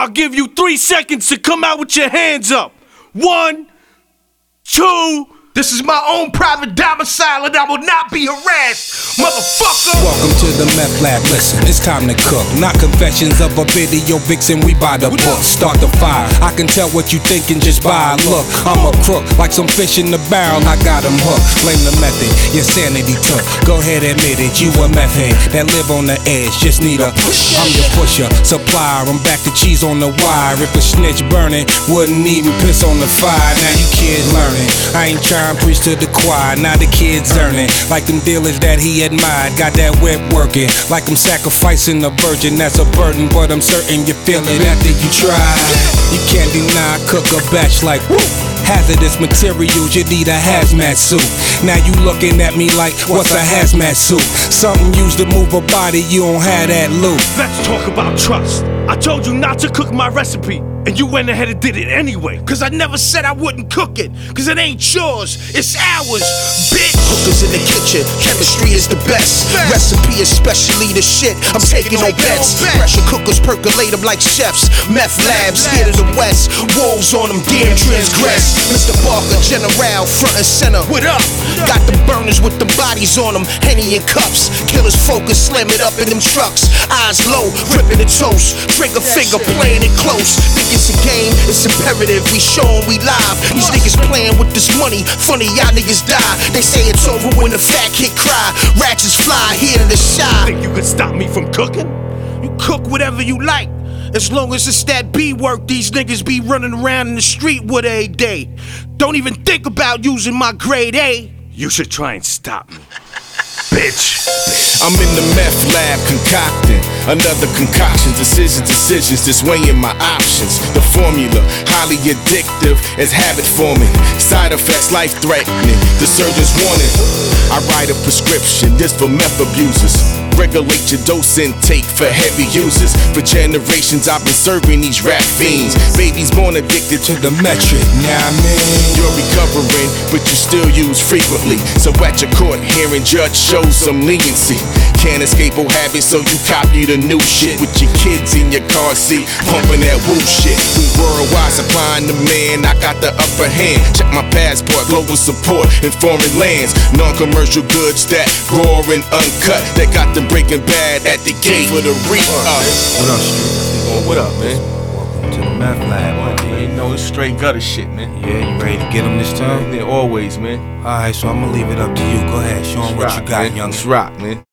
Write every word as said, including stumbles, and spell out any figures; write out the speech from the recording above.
I'll give you three seconds to come out with your hands up. One, two. This is my own private domicile and I will not be harassed, motherfucker! Welcome to the meth lab, listen, it's time to cook. Not confessions of a video vixen, we buy the book. Start the fire, I can tell what you thinking just by a look. I'm a crook, like some fish in the barrel, I got him hooked. Blame the method, your sanity took. Go ahead, admit it, you a meth head that live on the edge, just need a push. I'm your pusher, supplier, I'm back to cheese on the wire. If a snitch burning, wouldn't even piss on the fire. Now you kids learning, I ain't trying to preach to the choir. Now the kids earning, like them dealers that he admired. Got that whip working, like I'm sacrificing a virgin. That's a burden, but I'm certain you feel it after you try. You can't deny, cook a batch like woo. Hazardous materials, you need a hazmat suit. Now you looking at me like, what's a hazmat suit? Something used to move a body, you don't have that loot. Let's talk about trust. I told you not to cook my recipe, and you went ahead and did it anyway. Cause I never said I wouldn't cook it, cause it ain't yours, it's ours, bitch. Cookers in the kitchen, chemistry is the best. Recipe especially the shit, I'm taking no bets. Pressure cookers percolate them like chefs. Meth labs, here to the west. Wolves on them, damn transgress. Mister Barker, General, front and center. What up? Got the burners with the bodies on them, Henny and cups. Killers focus, slam it up in them trucks. Eyes low, ripping the toast. Trigger finger, playing it close. Think it's a game, it's imperative. We show 'em we live. These niggas playing with this money. Funny, y'all niggas die. They say it's over when the fat kid cry. Ratchets fly here to the shy. Think you could stop me from cooking? You cook whatever you like, as long as it's that B work these niggas be running around in the street with every day. Don't even think about using my grade A. You should try and stop me, bitch. I'm in the meth lab concocting another concoction. Decisions, decisions, just weighing my options. The formula, highly addictive as habit forming. Side effects, life threatening. The surgeon's warning. I write a prescription, this for meth abusers. Regulate your dose intake for heavy users. For generations I've been serving these rap fiends. Babies born addicted to the metric, now I mean. You're recovering, but you still use frequently. So at your court hearing, judge shows some leniency. Can't escape old habits, so you copy the new shit. With your kids in your car seat, pumping that woo shit. We worldwide supplying the man, I got the upper hand. Check my passport, global support in foreign lands. Non-commercial goods that raw and uncut. They got them Breaking Bad at the gate for the re-up. What up, Street? What up, man? Welcome to the meth lab, man. You know it's straight gutter shit, man. Yeah, you ready to get them this time? Yeah, always, man. Alright, so I'm gonna leave it up to you. Go ahead, show them what you got, young. Let's rock, man.